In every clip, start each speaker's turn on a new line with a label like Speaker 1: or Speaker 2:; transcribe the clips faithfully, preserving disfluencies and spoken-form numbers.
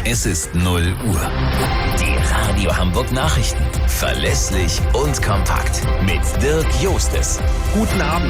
Speaker 1: Es ist null Uhr. Die Radio Hamburg Nachrichten. Verlässlich und kompakt. Mit Dirk Jostes.
Speaker 2: Guten Abend.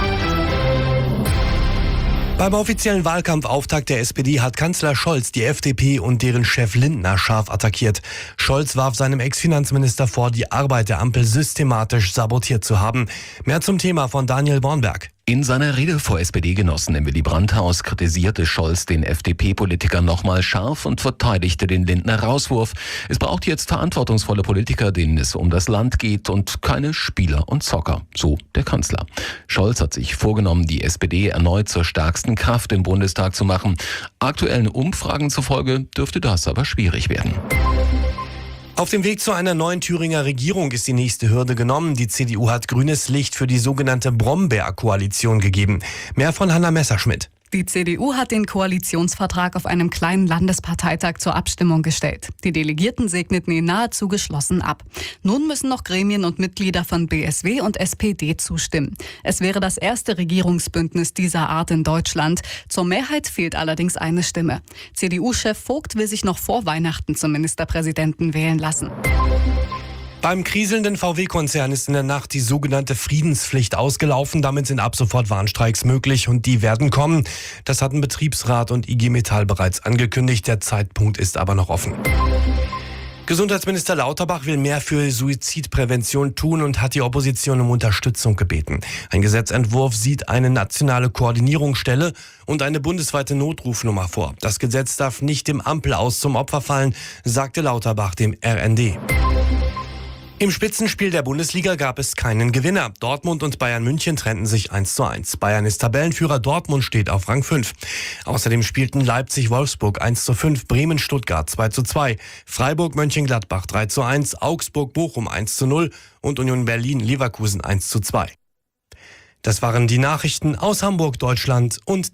Speaker 2: Beim offiziellen Wahlkampfauftakt der S P D hat Kanzler Scholz die F D P und deren Chef Lindner scharf attackiert. Scholz warf seinem Ex-Finanzminister vor, die Arbeit der Ampel systematisch sabotiert zu haben. Mehr zum Thema von Daniel Bornberg.
Speaker 3: In seiner Rede vor S P D-Genossen im Willy-Brandt-Haus kritisierte Scholz den F D P-Politiker nochmal scharf und verteidigte den Lindner-Rauswurf. Es braucht jetzt verantwortungsvolle Politiker, denen es um das Land geht und keine Spieler und Zocker, so der Kanzler. Scholz hat sich vorgenommen, die S P D erneut zur stärksten Kraft im Bundestag zu machen. Aktuellen Umfragen zufolge dürfte das aber schwierig werden.
Speaker 2: Auf dem Weg zu einer neuen Thüringer Regierung ist die nächste Hürde genommen. Die C D U hat grünes Licht für die sogenannte Brombeer-Koalition gegeben. Mehr von Hanna Messerschmidt.
Speaker 4: Die C D U hat den Koalitionsvertrag auf einem kleinen Landesparteitag zur Abstimmung gestellt. Die Delegierten segneten ihn nahezu geschlossen ab. Nun müssen noch Gremien und Mitglieder von B S W und S P D zustimmen. Es wäre das erste Regierungsbündnis dieser Art in Deutschland. Zur Mehrheit fehlt allerdings eine Stimme. C D U-Chef Vogt will sich noch vor Weihnachten zum Ministerpräsidenten wählen lassen.
Speaker 2: Beim kriselnden V W-Konzern ist in der Nacht die sogenannte Friedenspflicht ausgelaufen. Damit sind ab sofort Warnstreiks möglich und die werden kommen. Das hatten Betriebsrat und I G Metall bereits angekündigt. Der Zeitpunkt ist aber noch offen. Gesundheitsminister Lauterbach will mehr für Suizidprävention tun und hat die Opposition um Unterstützung gebeten. Ein Gesetzentwurf sieht eine nationale Koordinierungsstelle und eine bundesweite Notrufnummer vor. Das Gesetz darf nicht dem Ampelaus zum Opfer fallen, sagte Lauterbach dem R N D. Im Spitzenspiel der Bundesliga gab es keinen Gewinner. Dortmund und Bayern München trennten sich eins zu eins. Bayern ist Tabellenführer, Dortmund steht auf Rang fünf. Außerdem spielten Leipzig-Wolfsburg eins zu fünf, Bremen-Stuttgart zwei zu zwei, Freiburg-Mönchengladbach drei zu eins, Augsburg-Bochum eins zu null und Union Berlin-Leverkusen eins zu zwei. Das waren die Nachrichten aus Hamburg, Deutschland und